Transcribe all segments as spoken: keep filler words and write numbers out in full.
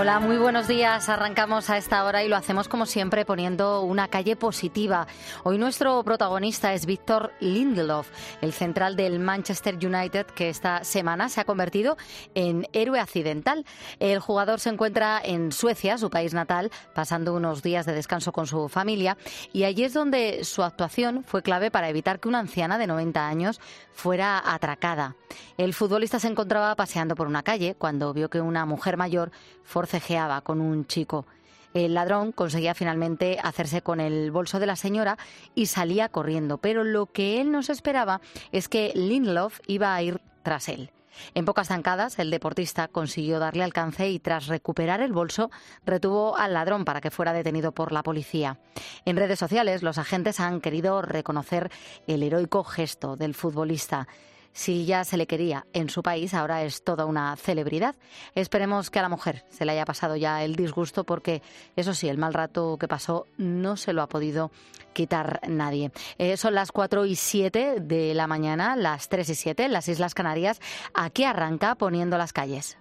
Hola, muy buenos días. Arrancamos a esta hora y lo hacemos como siempre poniendo una calle positiva. Hoy nuestro protagonista es Victor Lindelof, el central del Manchester United, que esta semana se ha convertido en héroe accidental. El jugador se encuentra en Suecia, su país natal, pasando unos días de descanso con su familia, y allí es donde su actuación fue clave para evitar que una anciana de noventa años fuera atracada. El futbolista se encontraba paseando por una calle cuando vio que una mujer mayor forcejeaba con un chico. El ladrón conseguía finalmente hacerse con el bolso de la señora y salía corriendo, pero lo que él no se esperaba es que Lindelof iba a ir tras él. En pocas zancadas, el deportista consiguió darle alcance y, tras recuperar el bolso, retuvo al ladrón para que fuera detenido por la policía. En redes sociales, los agentes han querido reconocer el heroico gesto del futbolista. Si ya se le quería en su país, ahora es toda una celebridad. Esperemos que a la mujer se le haya pasado ya el disgusto, porque, eso sí, el mal rato que pasó no se lo ha podido quitar nadie. Eh, son las cuatro y siete de la mañana, las tres y siete en las Islas Canarias. Aquí arranca Poniendo las calles.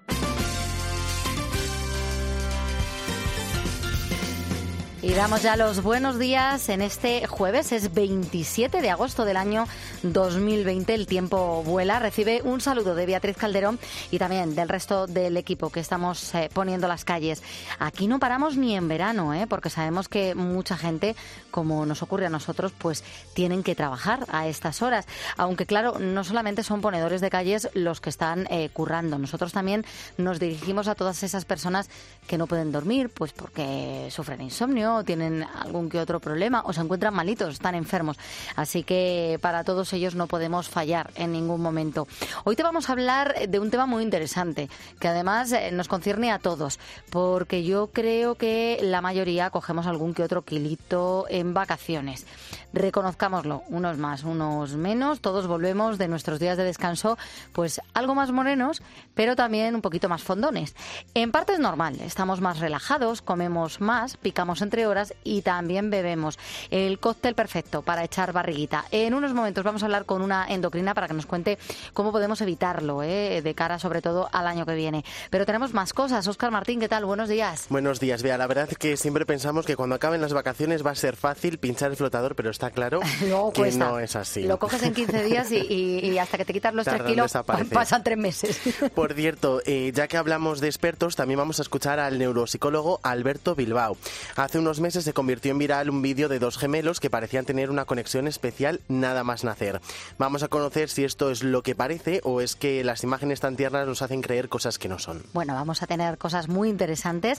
Y damos ya los buenos días en este jueves, es veintisiete de agosto del año dos mil veinte. El tiempo vuela. Recibe un saludo de Beatriz Calderón y también del resto del equipo que estamos eh, poniendo las calles. Aquí no paramos ni en verano, ¿eh? porque sabemos que mucha gente, como nos ocurre a nosotros, pues tienen que trabajar a estas horas. Aunque claro, no solamente son ponedores de calles los que están eh, currando. Nosotros también nos dirigimos a todas esas personas que no pueden dormir, pues porque sufren insomnio, o tienen algún que otro problema, o se encuentran malitos, están enfermos. Así que para todos ellos no podemos fallar en ningún momento. Hoy te vamos a hablar de un tema muy interesante, que además nos concierne a todos, porque yo creo que la mayoría cogemos algún que otro kilito en vacaciones. Reconozcámoslo, unos más, unos menos, todos volvemos de nuestros días de descanso pues algo más morenos, pero también un poquito más fondones. En parte es normal, estamos más relajados, comemos más, picamos entre horas y también bebemos. El cóctel perfecto para echar barriguita. En unos momentos vamos a hablar con una endocrina para que nos cuente cómo podemos evitarlo, ¿eh? de cara sobre todo al año que viene. Pero tenemos más cosas. Óscar Martín, ¿qué tal? Buenos días. Buenos días, Bea. La verdad es que siempre pensamos que cuando acaben las vacaciones va a ser fácil pinchar el flotador, pero está claro no, que cuesta. no es así. Lo coges en quince días y, y, y hasta que te quitas los tres kilos pasan tres meses. Por cierto, eh, ya que hablamos de expertos, también vamos a escuchar al neuropsicólogo Alberto Bilbao. Hace unos meses se convirtió en viral un vídeo de dos gemelos que parecían tener una conexión especial nada más nacer. Vamos a conocer si esto es lo que parece o es que las imágenes tan tiernas nos hacen creer cosas que no son. Bueno, vamos a tener cosas muy interesantes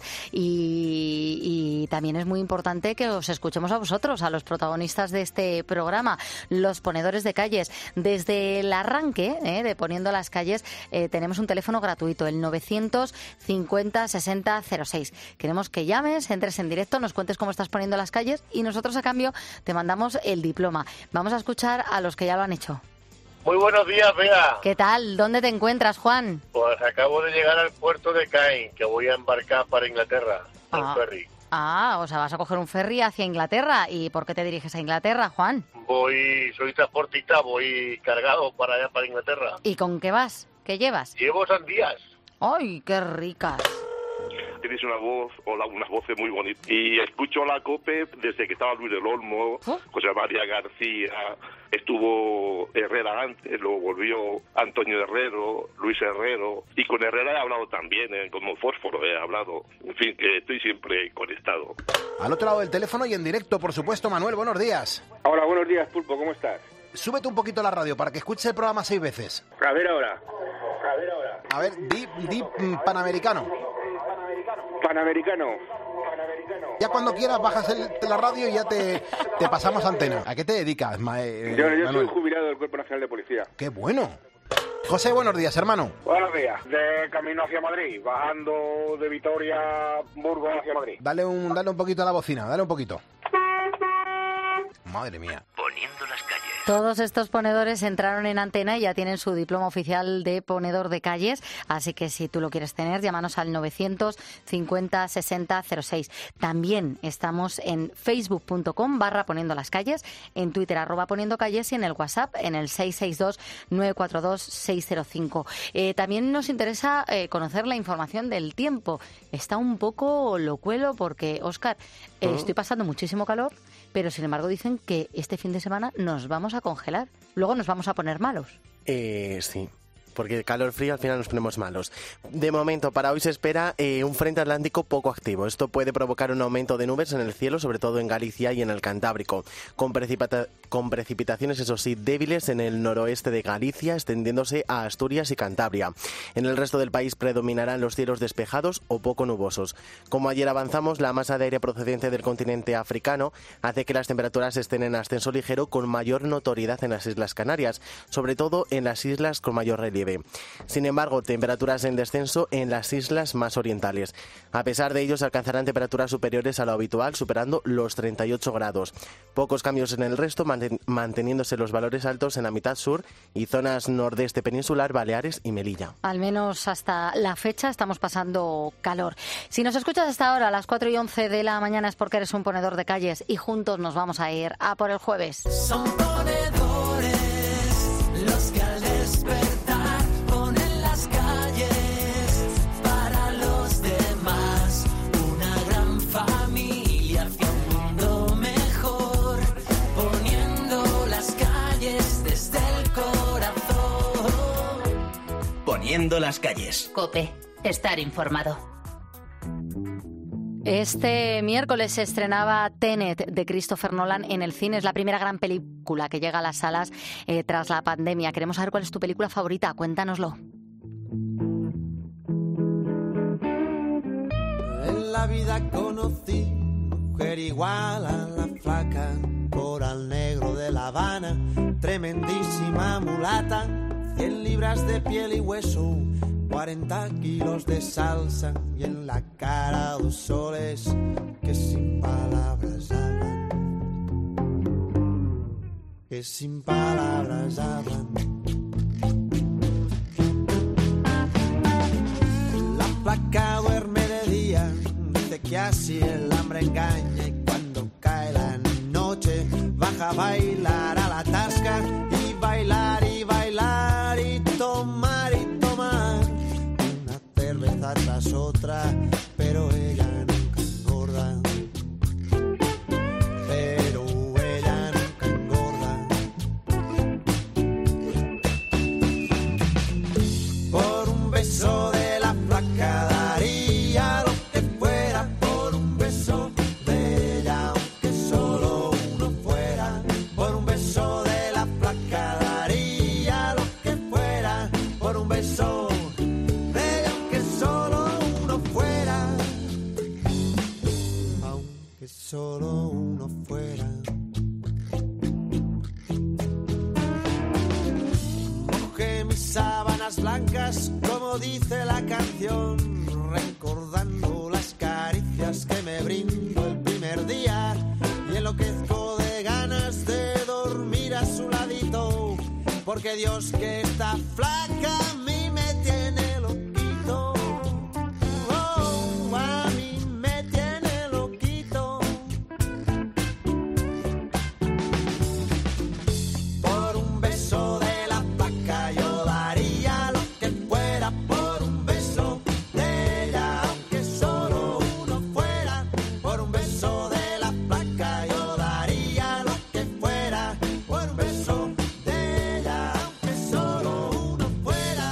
y, y también es muy importante que os escuchemos a vosotros, a los protagonistas de este programa, los ponedores de calles. Desde el arranque eh, de Poniendo las calles eh, tenemos un teléfono gratuito, el novecientos cincuenta sesenta cero seis. Queremos que llames, entres en directo, nos cuentes cómo estás poniendo las calles y nosotros a cambio te mandamos el diploma. Vamos a escuchar a los que ya lo han hecho. Muy buenos días, Bea. ¿Qué tal? ¿Dónde te encuentras, Juan? Pues acabo de llegar al puerto de Caen, que voy a embarcar para Inglaterra, en Ah. ferry. Ah, o sea, vas a coger un ferry hacia Inglaterra. ¿Y por qué te diriges a Inglaterra, Juan? Voy, soy transportista, voy cargado para allá, para Inglaterra. ¿Y con qué vas? ¿Qué llevas? Llevo sandías. ¡Ay, qué ricas! Tienes una voz, o la, unas voces muy bonitas. Y escucho la COPE desde que estaba Luis del Olmo, ¿Oh? José María García, estuvo Herrera antes, luego volvió Antonio Herrero, Luis Herrero, y con Herrera he hablado también, eh, como fósforo he hablado. En fin, que estoy siempre conectado. Al otro lado del teléfono y en directo, por supuesto, Manuel, buenos días. Hola, buenos días, Pulpo, ¿cómo estás? Súbete un poquito la radio para que escuche el programa seis veces. A ver ahora. A ver ahora. A ver, di, di mm, Panamericano. Panamericano. Ya cuando quieras bajas el, la radio y ya te, te pasamos antena. ¿A qué te dedicas, ma, eh, Yo, yo soy Manuel? jubilado del Cuerpo Nacional de Policía. ¡Qué bueno! José, buenos días, hermano. Buenos días. De camino hacia Madrid, bajando de Vitoria, Burgos hacia Madrid. Dale un, dale un poquito a la bocina, dale un poquito. Madre mía. Poniendo las calles. Todos estos ponedores entraron en Antena y ya tienen su diploma oficial de ponedor de calles, así que si tú lo quieres tener, llámanos al novecientos cincuenta sesenta cero seis. También estamos en facebook punto com barra poniendo las calles, en Twitter arroba poniendo calles y en el WhatsApp en el seis seis dos nueve cuatro dos seis cero cinco. Eh, también nos interesa eh, conocer la información del tiempo. Está un poco locuelo porque, Óscar, eh, ¿Oh? estoy pasando muchísimo calor, pero sin embargo dicen que este fin de semana nos vamos a congelar. Luego nos vamos a poner malos. Eh, sí. Porque calor frío al final nos ponemos malos. De momento, para hoy se espera eh, un frente atlántico poco activo. Esto puede provocar un aumento de nubes en el cielo, sobre todo en Galicia y en el Cantábrico, con, precipita- con precipitaciones, eso sí, débiles en el noroeste de Galicia, extendiéndose a Asturias y Cantabria. En el resto del país predominarán los cielos despejados o poco nubosos. Como ayer avanzamos, la masa de aire procedente del continente africano hace que las temperaturas estén en ascenso ligero con mayor notoriedad en las Islas Canarias, sobre todo en las islas con mayor relieve. Sin embargo, temperaturas en descenso en las islas más orientales. A pesar de ello, se alcanzarán temperaturas superiores a lo habitual, superando los treinta y ocho grados. Pocos cambios en el resto, manteniéndose los valores altos en la mitad sur y zonas nordeste peninsular, Baleares y Melilla. Al menos hasta la fecha estamos pasando calor. Si nos escuchas hasta ahora, a las cuatro y once de la mañana, es porque eres un ponedor de calles y juntos nos vamos a ir a por el jueves. Son ponedores los que al despertar Poniendo las calles. COPE. Estar informado. Este miércoles se estrenaba Tenet de Christopher Nolan en el cine. Es la primera gran película que llega a las salas eh, tras la pandemia. Queremos saber cuál es tu película favorita. Cuéntanoslo. En la vida conocí mujer igual a la flaca, coral negro de La Habana, tremendísima mulata, cien libras de piel y hueso, cuarenta kilos de salsa y en la cara dos soles que sin palabras hablan, que sin palabras hablan. La flaca duerme de día, dice que así el hambre engaña y cuando cae la noche baja a bailar a la tasca y bailar y bailar y tomar y tomar una cerveza tras otra, pero ella nunca engorda, pero ella nunca engorda. Por un beso de la flaca daría lo que fuera, por un beso de ella aunque solo uno fuera, por un beso de la flaca daría lo que fuera, por un beso de ella aunque solo uno fuera, aunque solo uno fuera. Mojé mis sábanas blancas como dice la canción, recordando las caricias que me brindó el primer día y enloquezco de ganas de dormir a su ladito, porque Dios que está flaca a mí me tiene loquito, oh, a mí me tiene loquito. Por un beso de la flaca yo daría lo que fuera, por un beso de ella aunque solo uno fuera, por un beso de la flaca yo daría lo que fuera, por un beso de ella aunque solo uno fuera.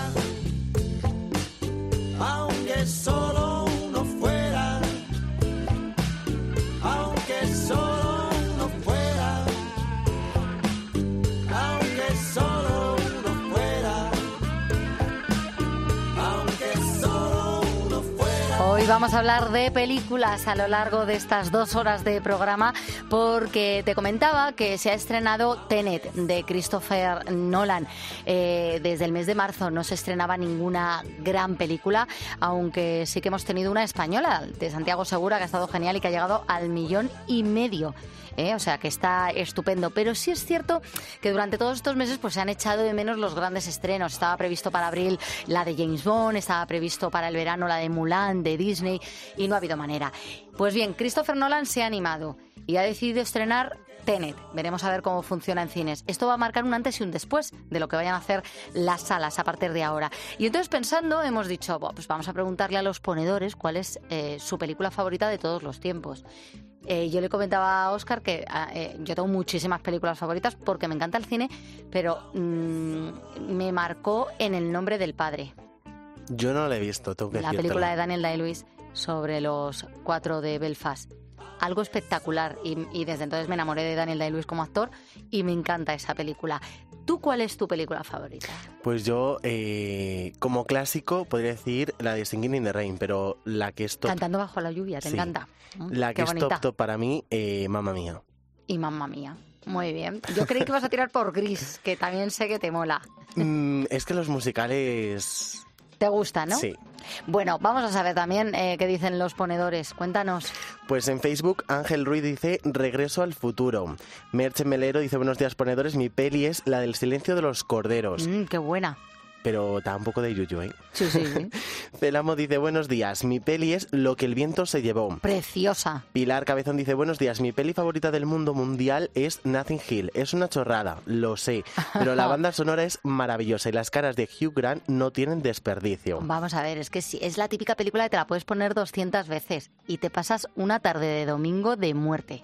Hoy vamos a hablar de películas a lo largo de estas dos horas de programa porque te comentaba que se ha estrenado Tenet de Christopher Nolan. Eh, desde el mes de marzo no se estrenaba ninguna gran película, aunque sí que hemos tenido una española de Santiago Segura que ha estado genial y que ha llegado al millón y medio. ¿Eh? O sea, que está estupendo. Pero sí es cierto que durante todos estos meses pues se han echado de menos los grandes estrenos. Estaba previsto para abril la de James Bond, estaba previsto para el verano la de Mulan, de Disney, y no ha habido manera. Pues bien, Christopher Nolan se ha animado y ha decidido estrenar Tenet. Veremos a ver cómo funciona en cines. Esto va a marcar un antes y un después de lo que vayan a hacer las salas a partir de ahora. Y entonces, pensando, hemos dicho, pues vamos a preguntarle a los ponedores cuál es eh, su película favorita de todos los tiempos. Eh, yo le comentaba a Óscar que eh, yo tengo muchísimas películas favoritas porque me encanta el cine, pero mmm, me marcó En el nombre del padre. Yo no la he visto, tengo que La decírtelo. película de Daniel Day-Lewis sobre los cuatro de Belfast. Algo espectacular y, y desde entonces me enamoré de Daniel Day-Lewis como actor y me encanta esa película. ¿Tú cuál es tu película favorita? Pues yo, eh, como clásico, podría decir la de Singing in the Rain, pero la que es top... Cantando bajo la lluvia, te Sí. encanta. La Qué que es bonita. top top para mí, eh, Mamma Mía. Y Mamma Mía. Muy bien. Yo creí que ibas a tirar por Gris, que también sé que te mola. Mm, es que los musicales... ¿Te gusta, no? Sí. Bueno, vamos a saber también eh, qué dicen los ponedores. Cuéntanos. Pues en Facebook, Ángel Ruiz dice Regreso al futuro. Merche Melero dice buenos días ponedores, mi peli es la del silencio de los corderos. Mm, qué buena. Pero da un poco de yuyu, ¿eh? Sí, sí, sí. Celamo dice buenos días, mi peli es Lo que el viento se llevó. Preciosa. Pilar Cabezón dice buenos días, mi peli favorita del mundo mundial es Nothing Hill. Es una chorrada, lo sé, pero la banda sonora es maravillosa y las caras de Hugh Grant no tienen desperdicio. Vamos a ver, es que sí, es la típica película que te la puedes poner doscientas veces y te pasas una tarde de domingo de muerte.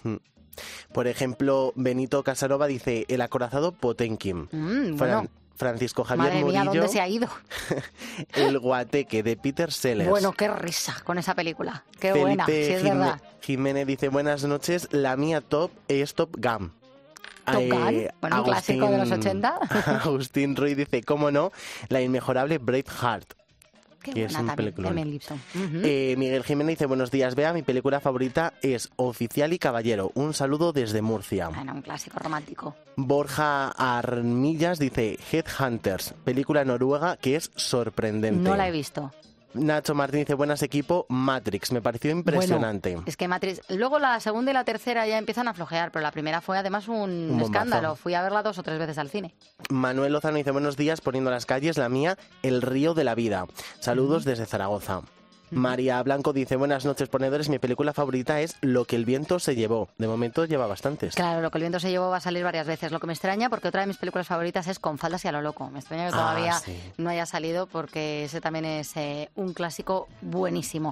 Por ejemplo, Benito Casanova dice El acorazado Potemkin. Mm, bueno. Fran- Francisco Javier Madre mía, Murillo, ¿dónde se ha ido? El guateque de Peter Sellers. Bueno, qué risa con esa película. Qué Felipe buena, sí es Jime- verdad. Jiménez dice buenas noches, la mía top es Top Gun. Top Eh, Gun, bueno, un clásico de los ochenta. Agustín Ruiz dice, cómo no, la inmejorable Braveheart. Qué que buena es un también, peliculón. de Mel Gibson. Ujú. Eh, Miguel Jiménez dice, buenos días, Bea, mi película favorita es Oficial y Caballero. Un saludo desde Murcia. Bueno, un clásico romántico. Borja Armillas dice, Headhunters, película noruega que es sorprendente. No la he visto. Nacho Martín dice, buenas equipo, Matrix, me pareció impresionante. Bueno, es que Matrix... Luego la segunda y la tercera ya empiezan a flojear, pero la primera fue además un, Un bombazo. escándalo. Fui a verla dos o tres veces al cine. Manuel Lozano dice, buenos días, poniendo las calles, la mía, El río de la vida. Saludos desde Zaragoza. María Blanco dice, buenas noches ponedores, mi película favorita es Lo que el viento se llevó. De momento lleva bastantes. Claro, Lo que el viento se llevó va a salir varias veces. Lo que me extraña, porque otra de mis películas favoritas es Con faldas y a lo loco. Me extraña que Ah, todavía sí. no haya salido porque ese también es eh, un clásico buenísimo.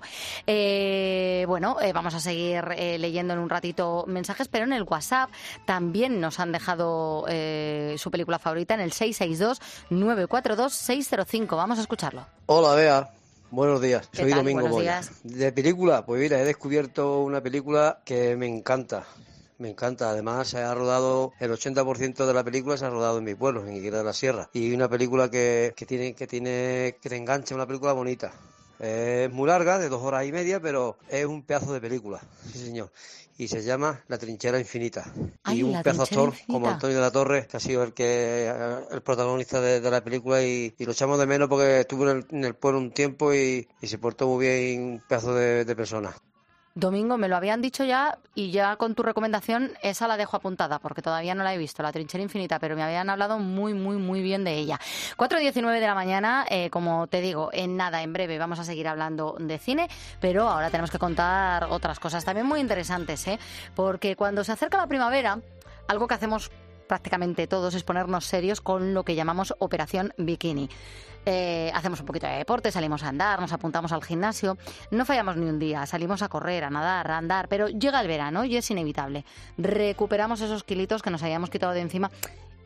Eh, bueno, eh, vamos a seguir eh, leyendo en un ratito mensajes, pero en el WhatsApp también nos han dejado eh, su película favorita en el seis seis dos, nueve cuatro dos, seis cero cinco. Vamos a escucharlo. Hola, Bea. Buenos días. ¿Qué Soy tal? Domingo Buenos Moya. días. De película, pues mira, he descubierto una película que me encanta. Me encanta. Además, se ha rodado, el ochenta por ciento de la película se ha rodado en mi pueblo, en Higuera de la Sierra. Y una película que, que tiene, que tiene, que te engancha, una película bonita. Es muy larga, de dos horas y media, pero es un pedazo de película. Sí, señor. Y se llama La trinchera infinita. Ay, y un La pedazo trinchera actor infinita. como Antonio de la Torre, que ha sido el que el protagonista de, de la película y, y lo echamos de menos porque estuvo en el, en el pueblo un tiempo y, y se portó muy bien, un pedazo de, de persona. Domingo, me lo habían dicho ya y ya con tu recomendación esa la dejo apuntada porque todavía no la he visto, La trinchera infinita, pero me habían hablado muy, muy, muy bien de ella. cuatro diecinueve de la mañana, eh, como te digo, en nada, en breve vamos a seguir hablando de cine, pero ahora tenemos que contar otras cosas también muy interesantes, ¿eh? Porque cuando se acerca la primavera, algo que hacemos prácticamente todos es ponernos serios con lo que llamamos Operación Bikini. Eh, hacemos un poquito de deporte, salimos a andar, nos apuntamos al gimnasio, no fallamos ni un día, salimos a correr, a nadar, a andar, pero llega el verano y es inevitable. Recuperamos esos kilitos que nos habíamos quitado de encima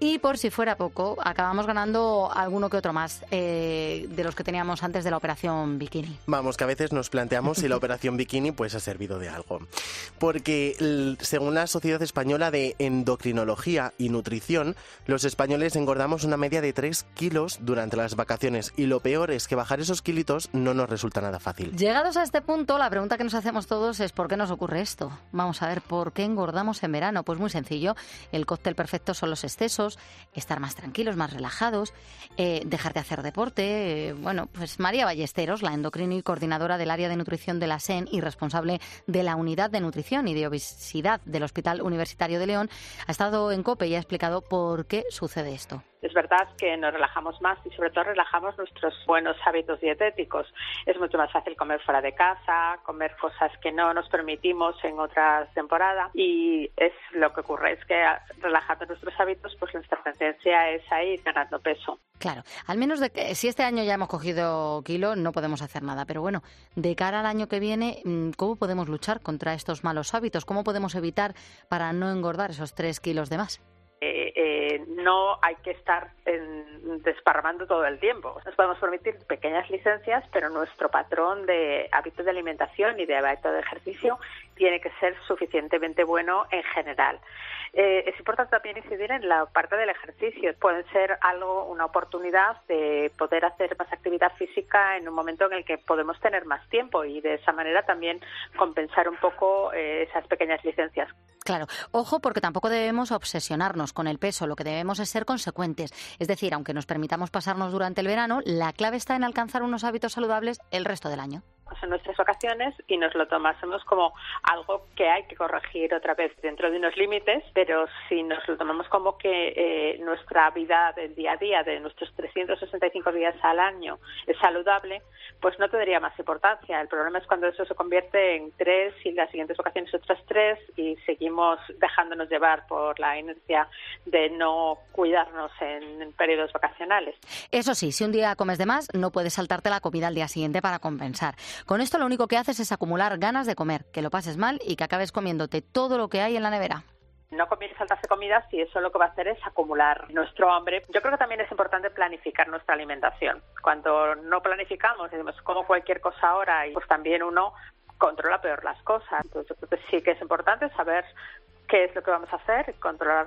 Y por si fuera poco, acabamos ganando alguno que otro más eh, de los que teníamos antes de la Operación Bikini. Vamos, que a veces nos planteamos si la Operación Bikini pues ha servido de algo. Porque l- según la Sociedad Española de Endocrinología y Nutrición, los españoles engordamos una media de tres kilos durante las vacaciones. Y lo peor es que bajar esos kilitos no nos resulta nada fácil. Llegados a este punto, la pregunta que nos hacemos todos es ¿por qué nos ocurre esto? Vamos a ver, ¿por qué engordamos en verano? Pues muy sencillo, el cóctel perfecto son los excesos, estar más tranquilos, más relajados, eh, dejar de hacer deporte. Eh, bueno, pues María Ballesteros, la endocrino y coordinadora del área de nutrición de la S E N y responsable de la unidad de nutrición y de obesidad del Hospital Universitario de León, ha estado en COPE y ha explicado por qué sucede esto. Es verdad que nos relajamos más y sobre todo relajamos nuestros buenos hábitos dietéticos. Es mucho más fácil comer fuera de casa, comer cosas que no nos permitimos en otras temporadas y es lo que ocurre, es que relajando nuestros hábitos pues nuestra tendencia es a ir ganando peso. Claro, al menos de que si este año ya hemos cogido kilo no podemos hacer nada, pero bueno, de cara al año que viene, ¿cómo podemos luchar contra estos malos hábitos? ¿Cómo podemos evitar para no engordar esos tres kilos de más? Eh, eh, no hay que estar en, desparramando todo el tiempo. Nos podemos permitir pequeñas licencias, pero nuestro patrón de hábito de alimentación y de hábito de ejercicio tiene que ser suficientemente bueno en general. Eh, es importante también incidir en la parte del ejercicio. Puede ser algo, una oportunidad de poder hacer más actividad física en un momento en el que podemos tener más tiempo y de esa manera también compensar un poco eh, esas pequeñas licencias. Claro, ojo porque tampoco debemos obsesionarnos con el peso, lo que debemos es ser consecuentes. Es decir, aunque nos permitamos pasarnos durante el verano, la clave está en alcanzar unos hábitos saludables el resto del año. En nuestras ocasiones y nos lo tomásemos como algo que hay que corregir otra vez dentro de unos límites, pero si nos lo tomamos como que eh, nuestra vida del día a día, de nuestros trescientos sesenta y cinco días al año, es saludable, pues no tendría más importancia. El problema es cuando eso se convierte en tres y las siguientes ocasiones otras tres y seguimos dejándonos llevar por la inercia de no cuidarnos en, en periodos vacacionales. Eso sí, si un día comes de más, no puedes saltarte la comida al día siguiente para compensar. Con esto lo único que haces es acumular ganas de comer, que lo pases mal y que acabes comiéndote todo lo que hay en la nevera. No conviene saltarse comidas y eso lo que va a hacer es acumular nuestro hambre. Yo creo que también es importante planificar nuestra alimentación. Cuando no planificamos, decimos como cualquier cosa ahora y pues también uno controla peor las cosas. Entonces yo creo que sí que es importante saber qué es lo que vamos a hacer, controlar,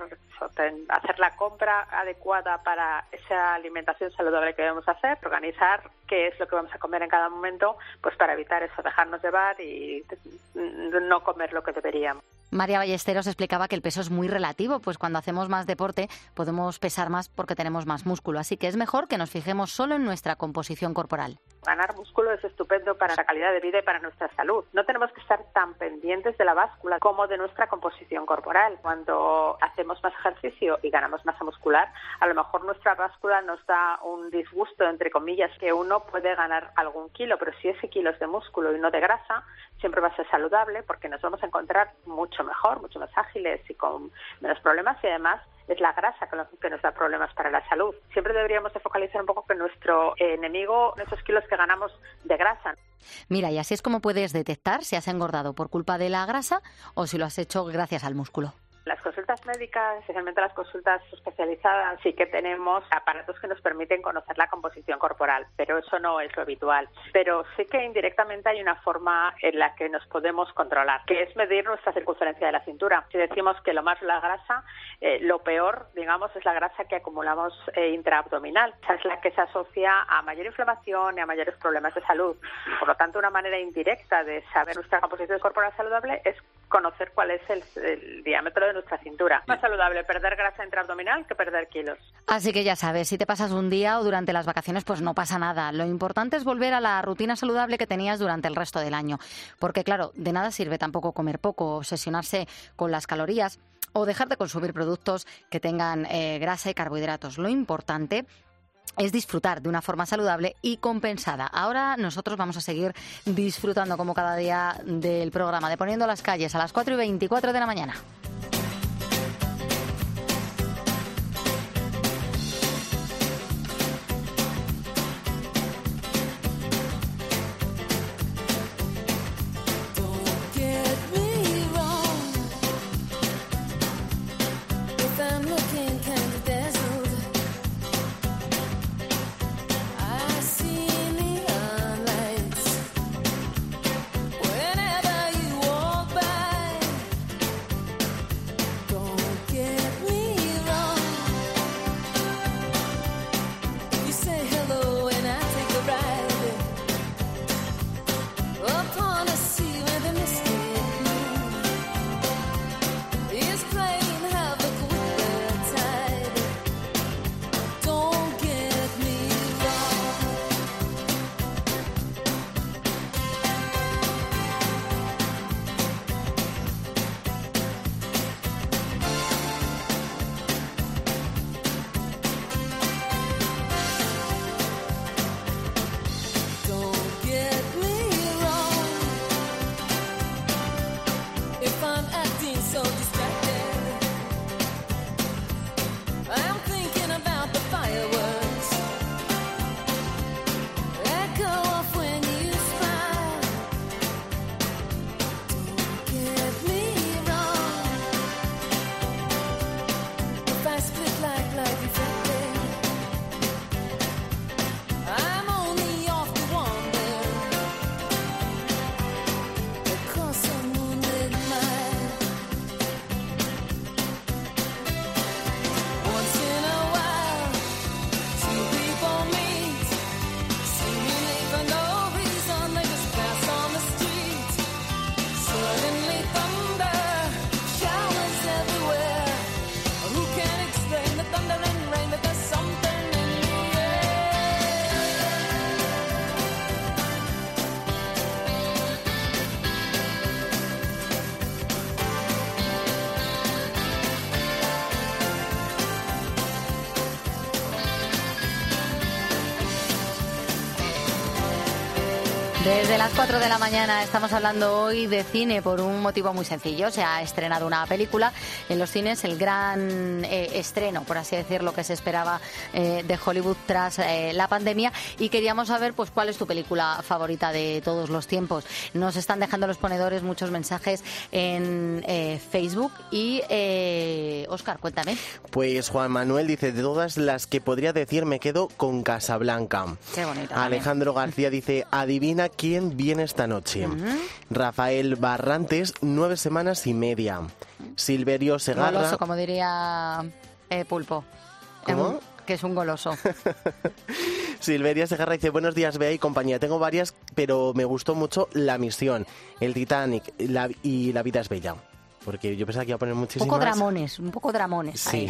hacer la compra adecuada para esa alimentación saludable que debemos hacer, organizar qué es lo que vamos a comer en cada momento, pues para evitar eso, dejarnos llevar y no comer lo que deberíamos. María Ballesteros explicaba que el peso es muy relativo, pues cuando hacemos más deporte podemos pesar más porque tenemos más músculo, así que es mejor que nos fijemos solo en nuestra composición corporal. Ganar músculo es estupendo para la calidad de vida y para nuestra salud. No tenemos que estar tan pendientes de la báscula como de nuestra composición corporal. Cuando hacemos más ejercicio y ganamos masa muscular, a lo mejor nuestra báscula nos da un disgusto, entre comillas, que uno puede ganar algún kilo, pero si ese kilo es de músculo y no de grasa, siempre va a ser saludable porque nos vamos a encontrar mucho mejor, mucho más ágiles y con menos problemas y además es la grasa que nos da problemas para la salud. Siempre deberíamos de focalizar un poco que nuestro enemigo, esos kilos que ganamos de grasa. Mira, y así es como puedes detectar si has engordado por culpa de la grasa o si lo has hecho gracias al músculo. Las consultas médicas, especialmente las consultas especializadas, sí que tenemos aparatos que nos permiten conocer la composición corporal, pero eso no es lo habitual. Pero sí que indirectamente hay una forma en la que nos podemos controlar, que es medir nuestra circunferencia de la cintura. Si decimos que lo más la grasa, eh, lo peor, digamos, es la grasa que acumulamos eh, intraabdominal. Esa es la que se asocia a mayor inflamación y a mayores problemas de salud. Por lo tanto, una manera indirecta de saber nuestra composición corporal saludable es conocer cuál es el, el diámetro de nuestra cintura. Más saludable perder grasa intraabdominal que perder kilos. Así que ya sabes, si te pasas un día o durante las vacaciones, pues no pasa nada. Lo importante es volver a la rutina saludable que tenías durante el resto del año. Porque claro, de nada sirve tampoco comer poco, obsesionarse con las calorías o dejar de consumir productos que tengan eh, grasa y carbohidratos. Lo importante es disfrutar de una forma saludable y compensada. Ahora nosotros vamos a seguir disfrutando como cada día del programa de Poniendo las Calles a las cuatro y veinticuatro de la mañana. If I'm looking kind of desperate Desde las cuatro de la mañana estamos hablando hoy de cine por un motivo muy sencillo. Se ha estrenado una película en los cines, el gran eh, estreno, por así decirlo, que se esperaba eh, de Hollywood tras eh, la pandemia, y queríamos saber pues cuál es tu película favorita de todos los tiempos. Nos están dejando los ponedores muchos mensajes en eh, Facebook y eh, Óscar, cuéntame. Pues Juan Manuel dice, de todas las que podría decir me quedo con Casablanca. Qué bonita. Alejandro también. García dice, adivina quién viene esta noche. Uh-huh. Rafael Barrantes, nueve semanas y media. Silverio Segarra. Goloso, como diría eh, Pulpo. ¿Cómo? Un, que es un goloso. Silveria Segarra dice, buenos días, Bea y compañía. Tengo varias, pero me gustó mucho La Misión, El Titanic la, y La Vida es Bella. Porque yo pensaba que iba a poner muchísimas. Un poco dramones, un poco dramones. Sí.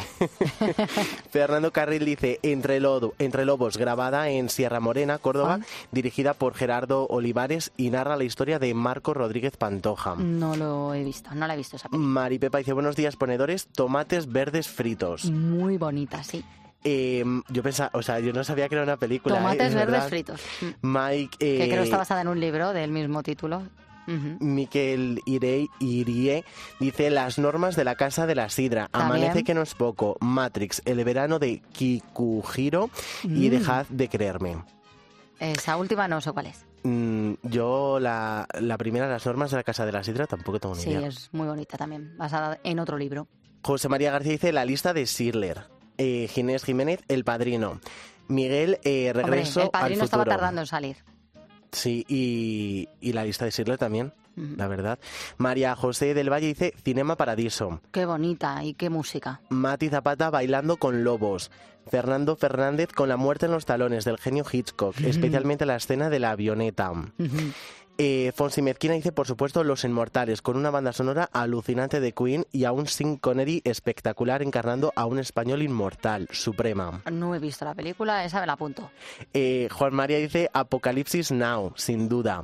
Fernando Carril dice, Entre, Lodo, Entre Lobos, grabada en Sierra Morena, Córdoba, ¿Ah? dirigida por Gerardo Olivares y narra la historia de Marco Rodríguez Pantoja. No lo he visto, no la he visto esa película. Mari Pepa dice, buenos días, ponedores, tomates verdes fritos. Muy bonita, sí. Eh, yo pensaba, o sea, yo no sabía que era una película. Tomates ¿eh? verdes ¿verdad? fritos. Mike... Eh, que creo que está basada en un libro del mismo título. Uh-huh. Miquel Irey, Irie dice las normas de la Casa de la Sidra. ¿También? Amanece que no es poco. Matrix, El verano de Kikuhiro mm. y Dejad de creerme. Esa última no sé cuál es. Mm, yo la, la primera, las normas de la Casa de la Sidra, tampoco tengo ni sí, idea. Sí, es muy bonita también, basada en otro libro. José María García dice La lista de Schindler. Eh, Ginés Jiménez, El Padrino. Miguel, eh, Regreso Hombre, El Padrino al futuro. estaba tardando en salir. Sí, y, y la lista de Schindler también, uh-huh. la verdad. María José del Valle dice Cinema Paradiso. Qué bonita y qué música. Mati Zapata, Bailando con lobos. Fernando Fernández, Con la muerte en los talones, del genio Hitchcock, uh-huh. especialmente la escena de la avioneta. Uh-huh. Eh, Fonsi Mezquina dice, por supuesto, Los Inmortales, con una banda sonora alucinante de Queen y a un Sean Connery espectacular encarnando a un español inmortal, Suprema. No he visto la película, esa me la apunto. Eh, Juan María dice, Apocalipsis Now, sin duda.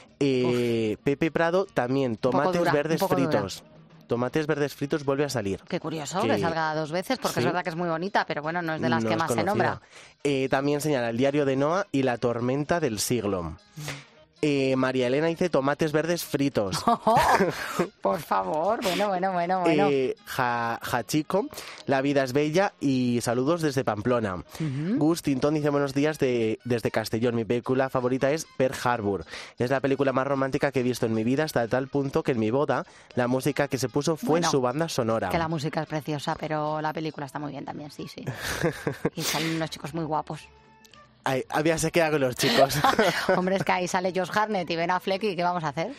Eh, Pepe Prado también, Tomates dura, verdes fritos. Dura. Tomates verdes fritos vuelve a salir. Qué curioso que, que salga dos veces, porque ¿sí? es verdad que es muy bonita, pero bueno, no es de las no que más conocida. se nombra. Eh, también señala El diario de Noah y La tormenta del siglo. Mm. Eh, María Elena dice Tomates verdes fritos. Oh, por favor, bueno, bueno, bueno, bueno. Eh, ja, Hachico, La vida es bella y saludos desde Pamplona. Uh-huh. Gus Tintón dice buenos días de, desde Castellón. Mi película favorita es Pearl Harbor. Es la película más romántica que he visto en mi vida, hasta tal punto que en mi boda la música que se puso fue bueno, su banda sonora. Que la música es preciosa, pero la película está muy bien también, sí, sí. Y salen unos chicos muy guapos. Ay, había se queda con los chicos. Hombre, es que ahí sale Josh Hartnett y Ben Affleck, ¿y qué vamos a hacer?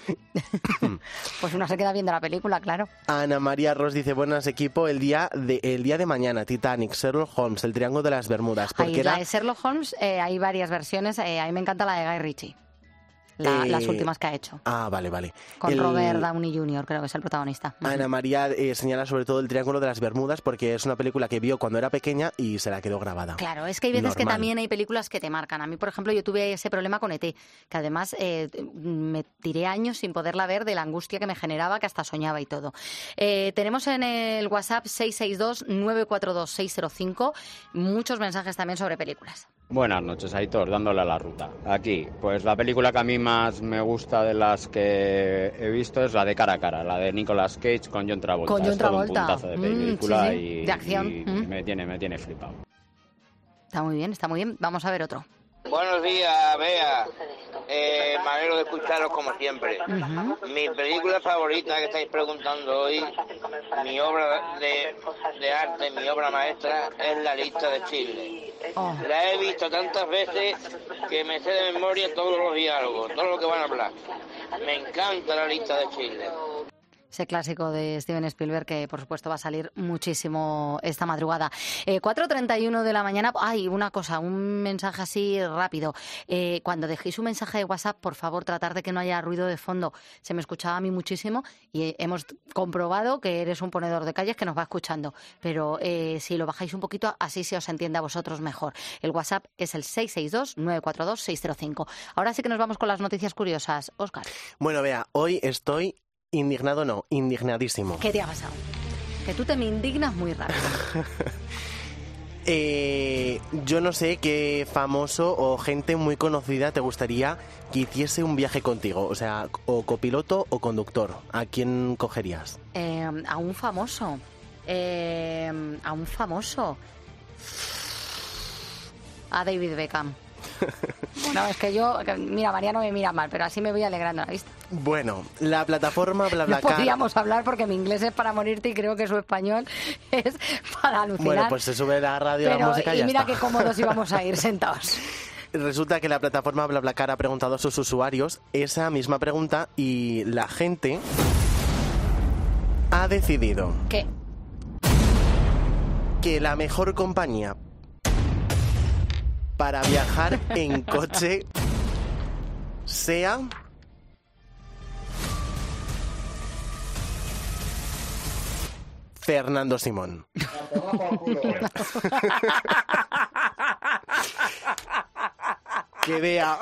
Pues uno se queda viendo la película, claro. Ana María Ross dice, buenas equipo, el día de el día de mañana, Titanic, Sherlock Holmes, El Triángulo de las Bermudas. Porque ahí, era... la de Sherlock Holmes, eh, hay varias versiones, eh, a mí me encanta la de Guy Ritchie. La, eh, las últimas que ha hecho. Ah, vale, vale. Con el... Robert Downey junior, creo que es el protagonista. Ana María eh, señala sobre todo El Triángulo de las Bermudas porque es una película que vio cuando era pequeña y se la quedó grabada. Claro, es que hay veces Normal. que también hay películas que te marcan. A mí, por ejemplo, yo tuve ese problema con E T, que además eh, me tiré años sin poderla ver de la angustia que me generaba, que hasta soñaba y todo. Eh, tenemos en el WhatsApp seis seis dos, nueve cuatro dos, seis cero cinco muchos mensajes también sobre películas. Buenas noches, Aitor, dándole a la ruta. Aquí, pues la película que a mí más me gusta de las que he visto es la de Cara a Cara, la de Nicolas Cage con John Travolta. Con John Travolta. Es todo un puntazo de película mm, sí, sí. y, de acción. y mm. me tiene, me tiene flipado. Está muy bien, está muy bien. Vamos a ver otro. Buenos días, Bea. Eh, me alegro de escucharos como siempre. Uh-huh. Mi película favorita que estáis preguntando hoy, mi obra de, de arte, mi obra maestra, es La lista de Schindler. Oh. La he visto tantas veces que me sé de memoria todos los diálogos, todo lo que van a hablar. Me encanta La lista de Schindler. Ese clásico de Steven Spielberg que, por supuesto, va a salir muchísimo esta madrugada. Eh, cuatro treinta y uno de la mañana. Ay, una cosa, un mensaje así rápido. Eh, cuando dejéis un mensaje de WhatsApp, por favor, tratar de que no haya ruido de fondo. Se me escuchaba a mí muchísimo y hemos comprobado que eres un ponedor de calles que nos va escuchando. Pero eh, si lo bajáis un poquito, así se os entiende a vosotros mejor. El WhatsApp es el seis seis dos, nueve cuatro dos, seis cero cinco. Ahora sí que nos vamos con las noticias curiosas. Óscar. Bueno, Bea, hoy estoy... Indignado no, indignadísimo. ¿Qué te ha pasado? Que tú te me indignas muy rápido. Eh, yo no sé qué famoso o gente muy conocida te gustaría que hiciese un viaje contigo. O sea, o copiloto o conductor. ¿A quién cogerías? Eh, a un famoso. Eh, a un famoso. A David Beckham. Bueno, es que yo, que, mira, Mariano me mira mal, pero así me voy alegrando la vista. Bueno, la plataforma BlaBlaCar... No podíamos hablar porque mi inglés es para morirte y creo que su español es para alucinar. Bueno, pues se sube la radio, pero, la música y ya y mira está. qué cómodos íbamos a ir sentados. Resulta que la plataforma BlaBlaCar ha preguntado a sus usuarios esa misma pregunta y la gente ha decidido... ¿Qué? Que la mejor compañía para viajar en coche sea Fernando Simón. Que vea.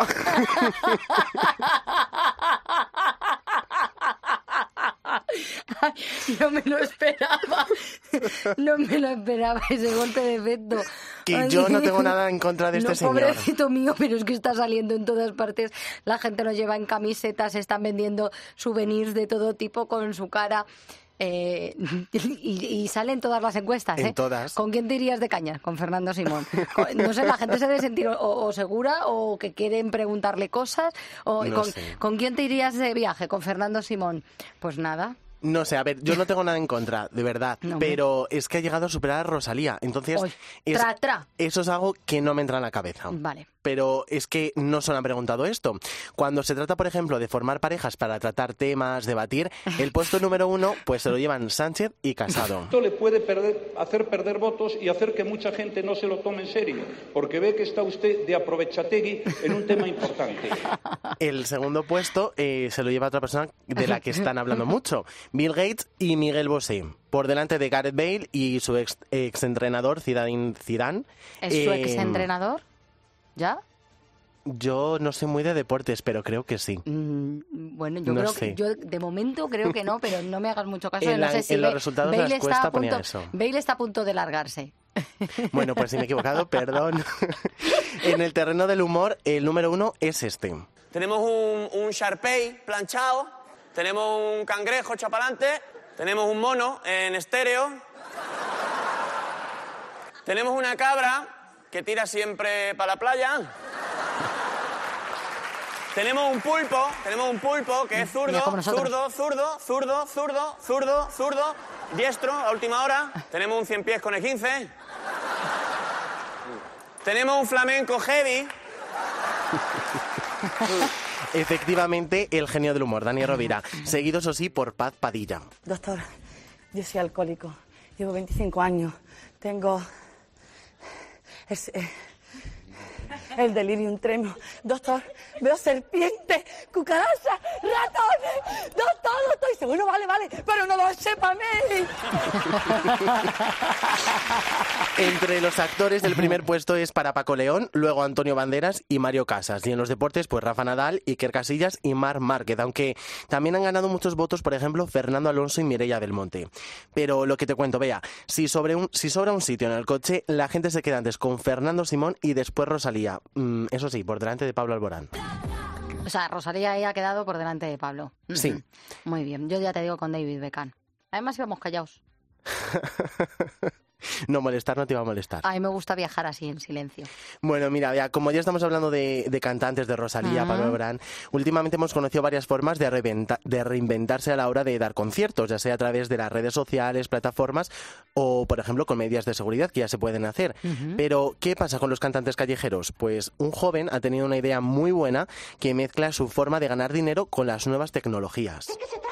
Ay, no me lo esperaba. No me lo esperaba ese golpe de efecto. Que Ay, yo no tengo nada en contra de este no, señor. Pobrecito mío, pero es que está saliendo en todas partes. La gente lo lleva en camisetas, están vendiendo souvenirs de todo tipo con su cara. Eh, y, y salen todas las encuestas, ¿eh? En todas. ¿Con quién te irías de caña? Con Fernando Simón. Con- no sé, la gente se debe sentir o, o segura o que quieren preguntarle cosas. O, No con, sé. ¿Con quién te irías de viaje? ¿Con Fernando Simón? Pues nada. No sé, a ver, yo no tengo nada en contra, de verdad, No, hombre. pero es que ha llegado a superar a Rosalía, entonces Oy, es- tra, tra. eso es algo que no me entra en la cabeza. Vale. Pero es que no solo han preguntado esto. Cuando se trata, por ejemplo, de formar parejas para tratar temas, debatir, el puesto número uno pues se lo llevan Sánchez y Casado. Esto le puede perder- hacer perder votos y hacer que mucha gente no se lo tome en serio, porque ve que está usted de aprovechategui en un tema importante. El segundo puesto eh, se lo lleva otra persona de la que están hablando mucho, Bill Gates y Miguel Bosé, por delante de Gareth Bale y su ex, exentrenador Zinedine Zidane. ¿Es su Eh, exentrenador? ¿Ya? Yo no sé muy de deportes, pero creo que sí. Mm, bueno, yo No creo sé. que yo de momento creo que no, pero no me hagas mucho caso. En no la- sé si en los Ba- resultados de Bale la está encuesta a punto, ponía eso. Bale está a punto de largarse. Bueno, pues si me he equivocado, perdón. En el terreno del humor, el número uno es este. Tenemos un, un Sharpei planchado, tenemos un cangrejo chapalante, tenemos un mono en estéreo, tenemos una cabra que tira siempre para la playa, tenemos un pulpo, tenemos un pulpo que es zurdo, Mira, como nosotros. zurdo, zurdo, zurdo, zurdo, zurdo, zurdo, diestro a última hora, tenemos un cien pies con el quince, tenemos un flamenco heavy. Efectivamente, el genio del humor, Dani Rovira. Seguido, eso sí, por Paz Padilla. Doctor, yo soy alcohólico. Llevo veinticinco años. Tengo el, eh, el delirium tremens. Doctor, veo serpientes, cucarachas, ratones. Doctor, doctor. Dice, bueno, vale, vale, pero no lo sepa a mí. Entre los actores del primer puesto es para Paco León, luego Antonio Banderas y Mario Casas. Y en los deportes, pues Rafa Nadal, Iker Casillas y Marc Márquez. Aunque también han ganado muchos votos, por ejemplo, Fernando Alonso y Mireia del Monte. Pero lo que te cuento, vea, si, sobre un, si sobra un sitio en el coche, la gente se queda antes con Fernando Simón y después Rosalía. Mm, eso sí, por delante de Pablo Alborán. O sea, Rosalía ahí ha quedado por delante de Pablo. Sí. Ujú. Muy bien, yo ya te digo con David Beckham. Además íbamos callados. No molestar no te va a molestar. A mí me gusta viajar así en silencio. Bueno, mira, ya, como ya estamos hablando de, de cantantes, de Rosalía, Ajá. Pablo Alborán, últimamente hemos conocido varias formas de, reinventa- de reinventarse a la hora de dar conciertos, ya sea a través de las redes sociales, plataformas o, por ejemplo, con medidas de seguridad que ya se pueden hacer. Ujú. Pero, ¿qué pasa con los cantantes callejeros? Pues un joven ha tenido una idea muy buena que mezcla su forma de ganar dinero con las nuevas tecnologías.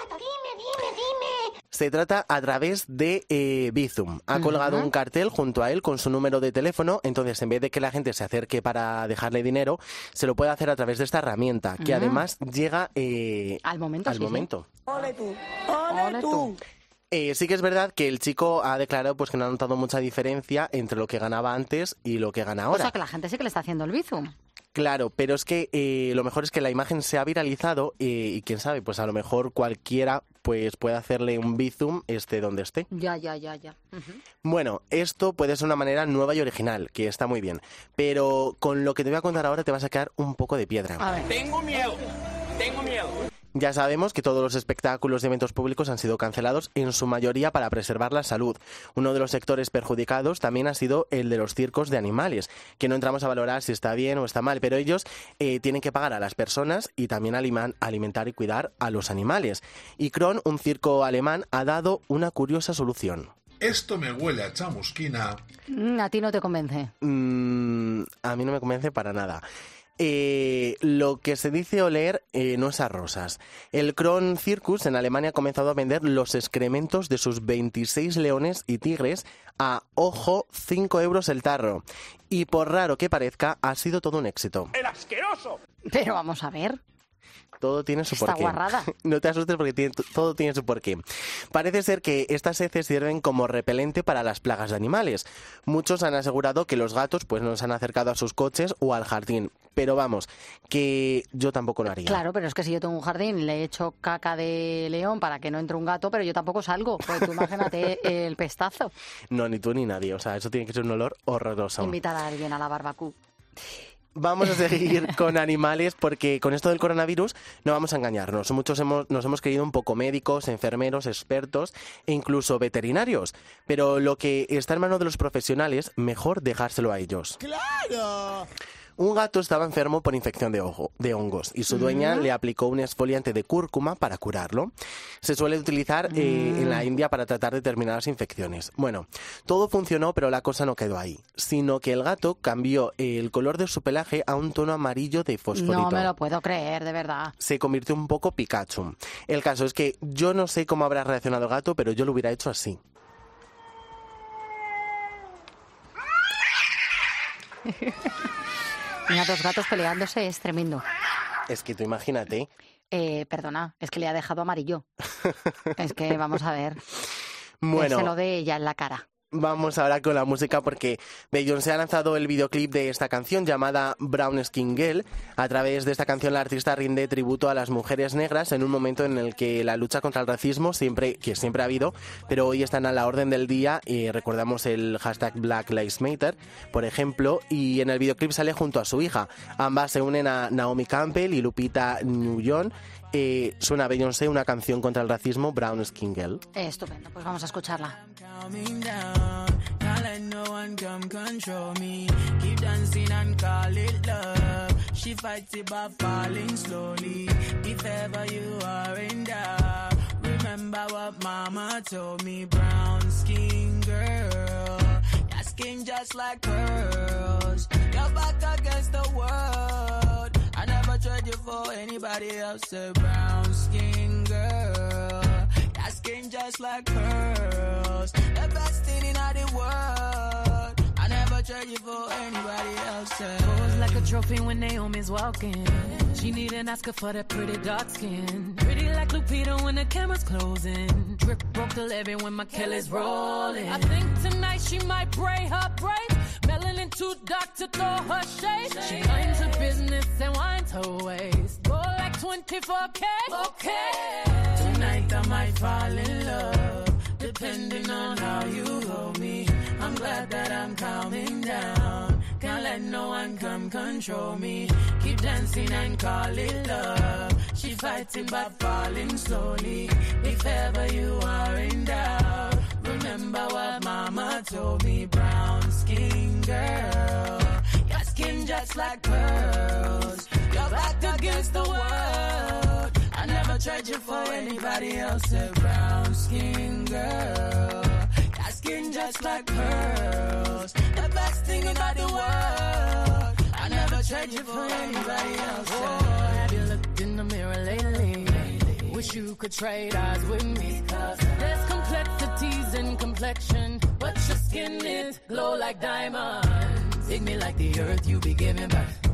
Se trata a través de eh, Bizum. Ha colgado Ujú. un cartel junto a él con su número de teléfono, entonces en vez de que la gente se acerque para dejarle dinero, se lo puede hacer a través de esta herramienta, que Ujú. además llega eh, Al momento, al sí, sí. momento. Ole tú, Ole tú. Eh, sí que es verdad que el chico ha declarado pues que no ha notado mucha diferencia entre lo que ganaba antes y lo que gana O ahora. sea, que la gente sí que le está haciendo el bizum. Claro, pero es que eh, lo mejor es que la imagen se ha viralizado eh, y quién sabe, pues a lo mejor cualquiera pues puede hacerle un bizum esté donde esté. Ya, ya, ya, ya. Uh-huh. Bueno, esto puede ser una manera nueva y original, que está muy bien, pero con lo que te voy a contar ahora te vas a quedar un poco de piedra. A ver. Tengo miedo, tengo miedo. Ya sabemos que todos los espectáculos y eventos públicos han sido cancelados, en su mayoría para preservar la salud. Uno de los sectores perjudicados también ha sido el de los circos de animales, que no entramos a valorar si está bien o está mal, pero ellos eh, tienen que pagar a las personas y también aliman, alimentar y cuidar a los animales. Y Kron, un circo alemán, ha dado una curiosa solución. Esto me huele a chamusquina. Mm, a ti no te convence. Mm, a mí no me convence para nada. Eh, lo que se dice oler eh, no es a rosas. El Kron Circus en Alemania ha comenzado a vender los excrementos de sus veintiséis leones y tigres a, ojo, cinco euros el tarro. Y por raro que parezca, ha sido todo un éxito. ¡El asqueroso! Pero vamos a ver. Todo tiene su Esta porqué. guarrada. No te asustes porque tiene, todo tiene su porqué. Parece ser que estas heces sirven como repelente para las plagas de animales. Muchos han asegurado que los gatos pues no se han acercado a sus coches o al jardín. Pero vamos, que yo tampoco lo haría. Claro, pero es que si yo tengo un jardín y le echo caca de león para que no entre un gato, pero yo tampoco salgo. Pues tú imagínate el pestazo. No, ni tú ni nadie. O sea, eso tiene que ser un olor horroroso. Invitar a alguien a la barbacoa. Vamos a seguir con animales porque con esto del coronavirus no vamos a engañarnos. Muchos hemos, nos hemos creído un poco médicos, enfermeros, expertos e incluso veterinarios. Pero lo que está en manos de los profesionales, mejor dejárselo a ellos. ¡Claro! Un gato estaba enfermo por infección de, ojo, de hongos y su dueña mm. le aplicó un exfoliante de cúrcuma para curarlo. Se suele utilizar eh, mm. en la India para tratar determinadas infecciones. Bueno, todo funcionó, pero la cosa no quedó ahí, sino que el gato cambió el color de su pelaje a un tono amarillo de fosforito. No me lo puedo creer, de verdad. Se convirtió un poco Pikachu. El caso es que yo no sé cómo habrá reaccionado el gato, pero yo lo hubiera hecho así. Mira, dos gatos peleándose es tremendo. Es que tú imagínate. Eh, perdona, es que le ha dejado amarillo. Es que vamos a ver. Bueno. Que se lo dé ella en la cara. Vamos ahora con la música porque Beyoncé ha lanzado el videoclip de esta canción llamada Brown Skin Girl. A través de esta canción la artista rinde tributo a las mujeres negras en un momento en el que la lucha contra el racismo siempre que siempre ha habido, pero hoy están a la orden del día y recordamos el hashtag Black Lives Matter, por ejemplo, y en el videoclip sale junto a su hija. Ambas se unen a Naomi Campbell y Lupita Nyong'o. Eh, suena Beyoncé una canción contra el racismo, Brown Skin Girl. Estupendo, pues vamos a escucharla. Skin just like pearls, your back against the world. I never trade you for anybody else. A brown skin girl, your skin just like pearls, the best thing in all the world. I never trade you for anybody else. Pose like a trophy when Naomi's walking. She need an Oscar for that pretty dark skin. Pretty like Lupita when the camera's closing. Drip broke the levee when my Kelly's rolling. I think tonight she might braid her braids. Melanin too dark to throw her shade. She minds her business and winds her waist. Go like twenty-four K. Okay. Tonight I might fall in love, depending on how you hold me. I'm glad that I'm calming down. Can't let no one come control me. Keep dancing and call it love. She fighting but falling slowly. If ever you are in doubt, remember what mama told me. Brown skin girl, your skin just like pearls. Your back against the world. I never tried you for anybody else. A brown skin girl, your skin just like pearls. The best thing about the world. I never tried you for anybody else. Oh, have you looked in the mirror lately? lately? Wish you could trade eyes with me. There's complexities in complexion, but your skin is glow like diamonds. Dig me like the earth, you be giving birth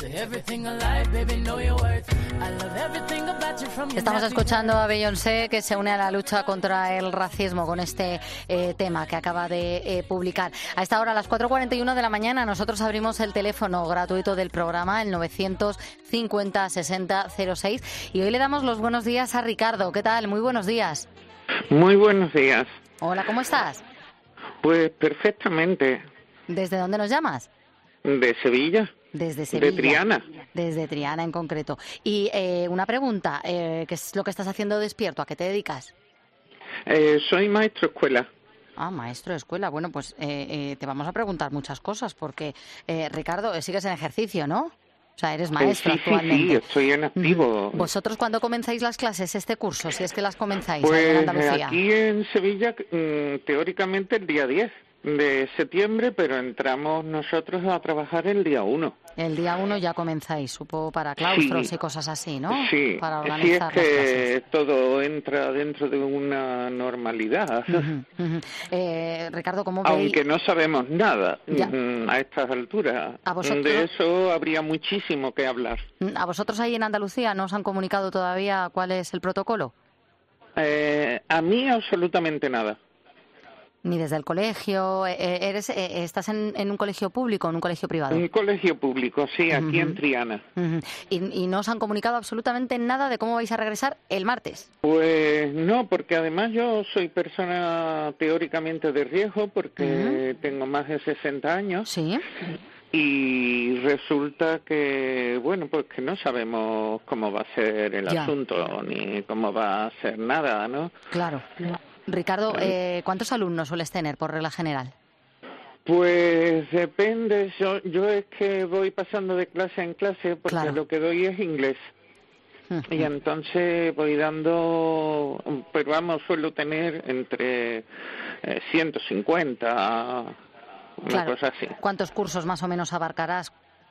everything alive, baby, know your worth. I love everything about you from your Estamos nappy escuchando a Beyoncé, que se une a la lucha contra el racismo con este eh, tema que acaba de eh, publicar. A esta hora, a las cuatro cuarenta y uno de la mañana, nosotros abrimos el teléfono gratuito del programa, el novecientos cincuenta sesenta cero seis, y hoy le damos los buenos días a Ricardo. ¿Qué tal? Muy buenos días. Muy buenos días. Hola, ¿cómo estás? Pues perfectamente. ¿Desde dónde nos llamas? De Sevilla. Desde Sevilla. De Triana. Desde Triana en concreto. Y eh, una pregunta, eh, ¿qué es lo que estás haciendo despierto? ¿A qué te dedicas? Eh, soy maestro de escuela. Ah, maestro de escuela. Bueno, pues eh, eh, te vamos a preguntar muchas cosas porque, eh, Ricardo, sigues en ejercicio, ¿no? O sea, eres maestro eh, sí, actualmente. Sí, sí, estoy en activo. ¿Vosotros cuándo comenzáis las clases, este curso, si es que las comenzáis ahí Pues en Andalucía? aquí en Sevilla, mm, teóricamente el día diez de septiembre, pero entramos nosotros a trabajar el día uno. El día uno ya comenzáis, supongo, para claustros Sí. y cosas así, ¿no? Sí, Para sí, es organizar las clases. que todo entra dentro de una normalidad. Ujú, ujú. Eh, Ricardo, ¿cómo veis? Aunque no sabemos nada Ya. mm, a estas alturas. ¿A vosotros? De eso habría muchísimo que hablar. ¿A vosotros ahí en Andalucía no os han comunicado todavía cuál es el protocolo? Eh, a mí absolutamente nada. Ni desde el colegio. eh, eres, eh, ¿Estás en, en un colegio público o en un colegio privado? Un colegio público, sí, aquí en Triana. Ujú. y, y no os han comunicado absolutamente nada de cómo vais a regresar el martes. Pues no, porque además yo soy persona teóricamente de riesgo porque tengo más de sesenta años. Sí. Y resulta que, bueno, pues que no sabemos cómo va a ser el Ya. asunto, ni cómo va a ser nada, ¿no? Claro. Ricardo, eh, ¿cuántos alumnos sueles tener por regla general? Pues depende, yo, yo es que voy pasando de clase en clase porque Claro. lo que doy es inglés. Y entonces voy dando, pero vamos, suelo tener entre eh, ciento cincuenta, una Claro. cosa así. ¿Cuántos cursos más o menos abarcarás?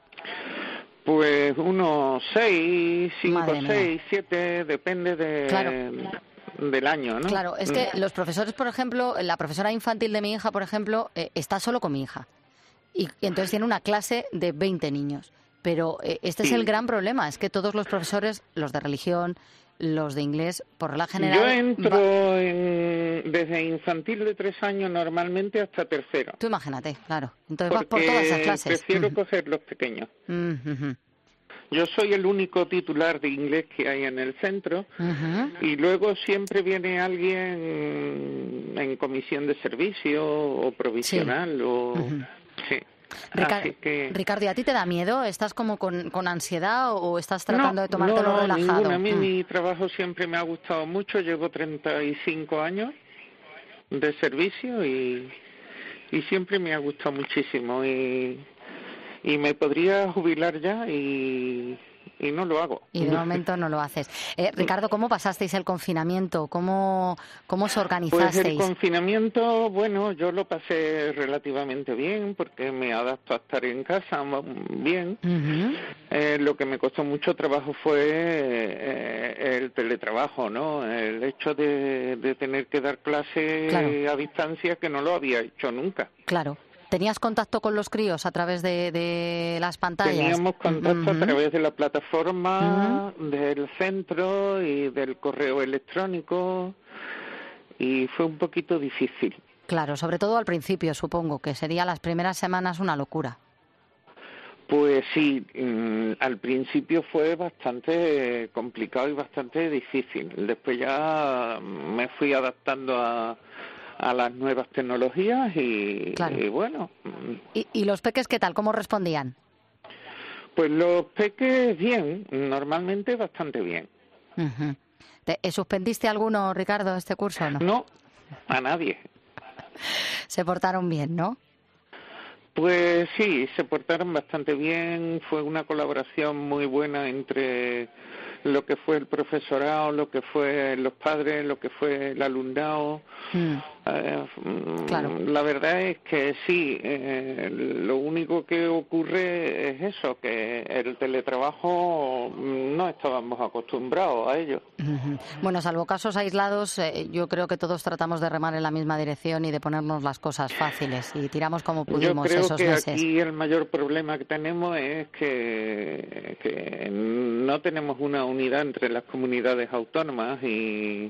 Pues unos seis, cinco, Madre mía. seis, siete, depende de, Claro. del año, ¿no? Claro, es que Mm. los profesores, por ejemplo, la profesora infantil de mi hija, por ejemplo, eh, está solo con mi hija. Y, y entonces tiene una clase de veinte niños. Pero eh, este es Sí. el gran problema, es que todos los profesores, los de religión, los de inglés, por regla general... Yo va- entro en, desde infantil de tres años normalmente hasta tercero. Tú imagínate, claro. Entonces vas Porque por todas esas clases. prefiero Ujú. coger los pequeños. Mm, ujú, Yo soy el único titular de inglés que hay en el centro ujú. y luego siempre viene alguien en comisión de servicio o provisional o... Sí. Rica- Así que... Ricardo, ¿y a ti te da miedo? ¿Estás como con, con ansiedad o, o estás tratando de tomártelo no, no, relajado? ninguna. A mí Mm. mi trabajo siempre me ha gustado mucho. Llevo treinta y cinco años de servicio y, y siempre me ha gustado muchísimo. Y, y me podría jubilar ya y, y no lo hago. Y de momento no lo haces. Eh, Ricardo, ¿cómo pasasteis el confinamiento? ¿Cómo, cómo os Pues el organizasteis? confinamiento, bueno, yo lo pasé relativamente bien porque me adapto a estar en casa bien. Ujú. Eh, lo que me costó mucho trabajo fue eh, el teletrabajo, ¿no? El hecho de, de tener que dar clase Claro. a distancia que no lo había hecho nunca. Claro. ¿Tenías contacto con los críos a través de, de las pantallas? Teníamos contacto Ujú. a través de la plataforma, del centro y del correo electrónico y fue un poquito difícil. Claro, sobre todo al principio, supongo, que sería las primeras semanas una locura. Pues sí, mm, al principio fue bastante complicado y bastante difícil. Después ya me fui adaptando a, a las nuevas tecnologías y, Claro. y bueno, ¿Y, y los peques qué tal? ¿Cómo respondían? pues los peques bien, normalmente bastante bien. Ujú. ¿Te- eh, ¿Suspendiste alguno, Ricardo, este curso o no? No, a nadie. Se portaron bien, ¿no? Pues sí, se portaron bastante bien, fue una colaboración muy buena entre lo que fue el profesorado, lo que fue los padres, lo que fue el alumnado. Mm. Eh, Claro. La verdad es que sí, eh, lo único que ocurre es eso, que el teletrabajo no estábamos acostumbrados a ello. Ujú. Bueno, salvo casos aislados, eh, yo creo que todos tratamos de remar en la misma dirección y de ponernos las cosas fáciles y tiramos como Yo pudimos creo esos que meses. aquí el mayor problema que tenemos es que, que no tenemos una unidad entre las comunidades autónomas y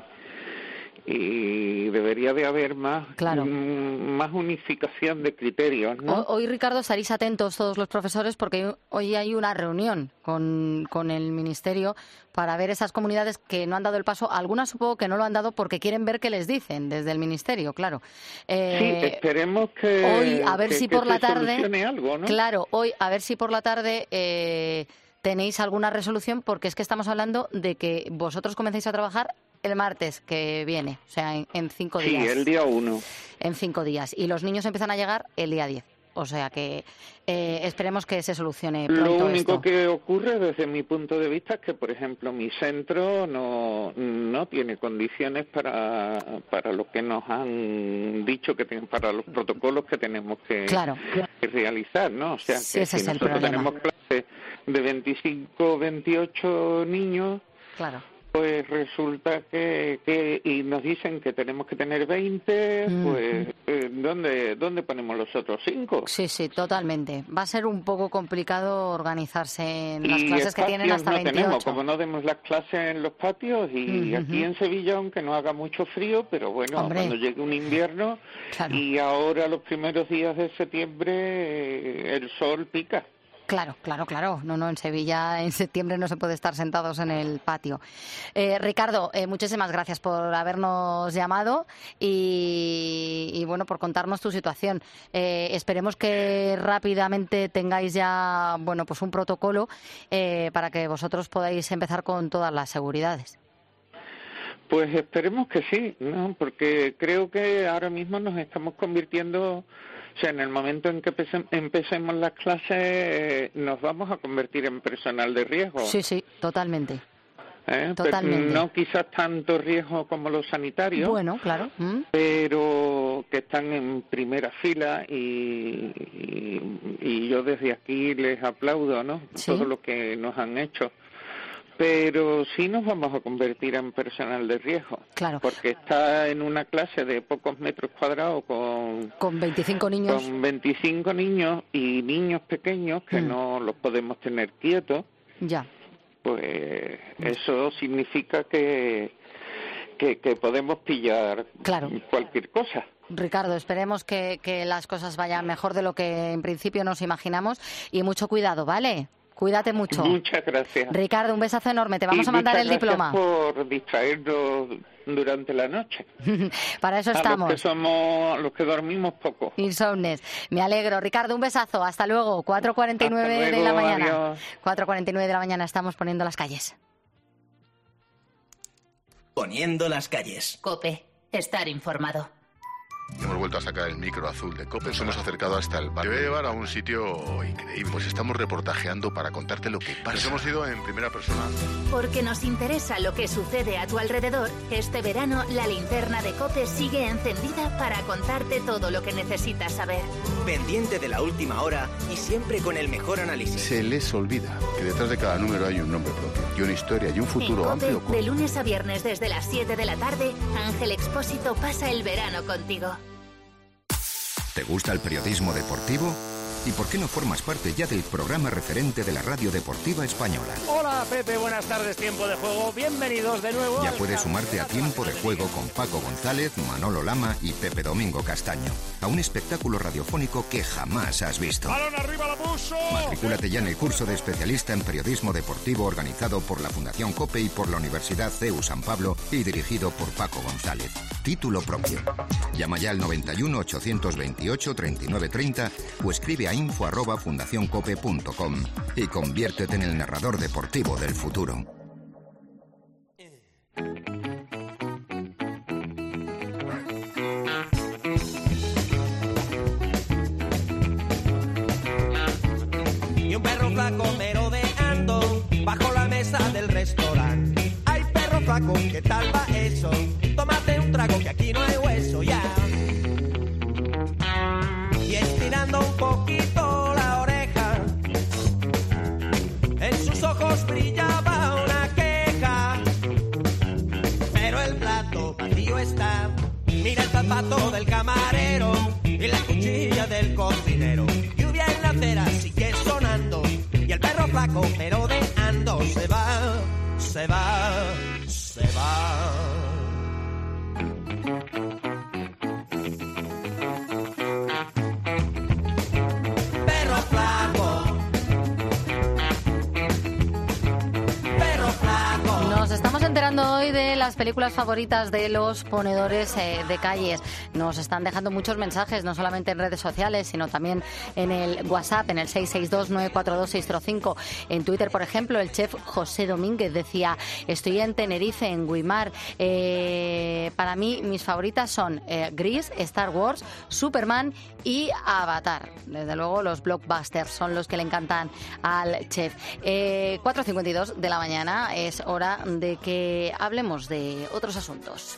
y debería de haber más Claro. mm, más unificación de criterios, ¿no? Ho- Hoy, Ricardo, estaréis atentos todos los profesores porque hoy hay una reunión con, con el Ministerio para ver esas comunidades que no han dado el paso. Algunas supongo que no lo han dado porque quieren ver qué les dicen desde el Ministerio, claro. Eh, Sí, esperemos que hoy, a ver que- si que por se la tarde... solucione algo, ¿no? Claro, hoy, a ver si por la tarde... Eh, tenéis alguna resolución, porque es que estamos hablando de que vosotros comencéis a trabajar el martes que viene, o sea, en, en cinco Sí, días. el día uno. En cinco días. Y los niños empiezan a llegar el día diez. O sea que eh, esperemos que se solucione pronto Lo único esto. que ocurre desde mi punto de vista es que, por ejemplo, mi centro no no tiene condiciones para para lo que nos han dicho que tienen, para los protocolos que tenemos que, Claro. que realizar, ¿no? O sea, Sí, que ese si es el nosotros problema. tenemos clases de veinticinco, veintiocho niños, Claro. pues resulta que, que y nos dicen que tenemos que tener veinte, Mm. pues eh, ¿dónde dónde ponemos los otros cinco? Sí, sí, totalmente. Va a ser un poco complicado organizarse en las Y clases que tienen espacios hasta no veintiocho. tenemos, como no demos las clases en los patios y Ujú. aquí en Sevilla, aunque no haga mucho frío, pero bueno, Hombre. cuando llegue un invierno Claro. y ahora los primeros días de septiembre eh, el sol pica. Claro, claro, claro. No, no, en Sevilla en septiembre no se puede estar sentados en el patio. Eh, Ricardo, eh, muchísimas gracias por habernos llamado y, y, bueno, por contarnos tu situación. Eh, esperemos que rápidamente tengáis ya, bueno, pues un protocolo eh, para que vosotros podáis empezar con todas las seguridades. Pues esperemos que sí, ¿no? Porque creo que ahora mismo nos estamos convirtiendo, o sea, en el momento en que empecem- empecemos las clases, eh, nos vamos a convertir en personal de riesgo. Sí, sí, totalmente. ¿eh? Totalmente. Pero no quizás tanto riesgo como los sanitarios. Bueno, claro. ¿Mm? Pero que están en primera fila y, y, y yo desde aquí les aplaudo, ¿no? Sí. Todo lo que nos han hecho. Pero sí nos vamos a convertir en personal de riesgo. Claro. Porque está en una clase de pocos metros cuadrados con, Con veinticinco niños. con veinticinco niños y niños pequeños que Mm. no los podemos tener quietos. Ya. Pues eso significa que, que, que podemos pillar Claro. cualquier cosa. Ricardo, esperemos que, que las cosas vayan mejor de lo que en principio nos imaginamos y mucho cuidado, ¿vale? Cuídate mucho. Muchas gracias. Ricardo, un besazo enorme. Te vamos Y a mandar el muchas diploma. gracias por distraernos durante la noche. Para eso A estamos. los que somos, los que dormimos poco. Insomnes. Me alegro. Ricardo, un besazo. Hasta luego. cuatro cuarenta y nueve Hasta de luego, la mañana. adiós. cuatro cuarenta y nueve de la mañana estamos poniendo las calles. Poniendo las calles. Cope. Estar informado. Hemos vuelto a sacar el micro azul de COPE, nos hemos acercado hasta el bar. Te voy a llevar a un sitio increíble, pues estamos reportajeando para contarte lo que pasa. Nos hemos ido en primera persona. Porque nos interesa lo que sucede a tu alrededor, este verano la linterna de COPE sigue encendida para contarte todo lo que necesitas saber. Pendiente de la última hora y siempre con el mejor análisis. Se les olvida que detrás de cada número hay un nombre propio, y una historia, y un futuro en amplio. COPE, de lunes a viernes desde las siete de la tarde, Ángel Expósito pasa el verano contigo. ¿Te gusta el periodismo deportivo? ¿Y por qué no formas parte ya del programa referente de la radio deportiva española? Hola Pepe, buenas tardes, Tiempo de Juego, bienvenidos de nuevo. Ya al puedes sumarte a Tiempo de Juego con Paco González, Manolo Lama y Pepe Domingo Castaño, a un espectáculo radiofónico que jamás has visto. ¡Balón arriba, la puso! Matricúlate ya en el curso de especialista en periodismo deportivo organizado por la Fundación COPE y por la Universidad C E U San Pablo y dirigido por Paco González. Título propio. Llama ya al noventa y uno, ochocientos veintiocho, treinta y nueve treinta o escribe a info arroba fundacioncope punto com y conviértete en el narrador deportivo del futuro. Y un perro flaco merodeando bajo la mesa del restaurante. Ay, perro flaco, ¿qué tal va eso? Tómate un trago que aquí no hay hueso, ya. armario está. Mira el zapato del camarero y la cuchilla del cocinero. Lluvia en la acera sigue sonando y el perro flaco pero de ando se va, se va, se va. Perro flaco. Perro flaco. Nos estamos enterando hoy de las películas favoritas de los ponedores eh, de calles. Nos están dejando muchos mensajes, no solamente en redes sociales, sino también en el WhatsApp, en el seis seis dos, nueve cuatro dos, seis cero cinco. En Twitter, por ejemplo, el chef José Domínguez decía: estoy en Tenerife, en Guimar. Eh, para mí, mis favoritas son eh, Gris, Star Wars, Superman y Avatar. Desde luego, los blockbusters son los que le encantan al chef. Eh, cuatro cincuenta y dos de la mañana, es hora de que hablemos de otros asuntos.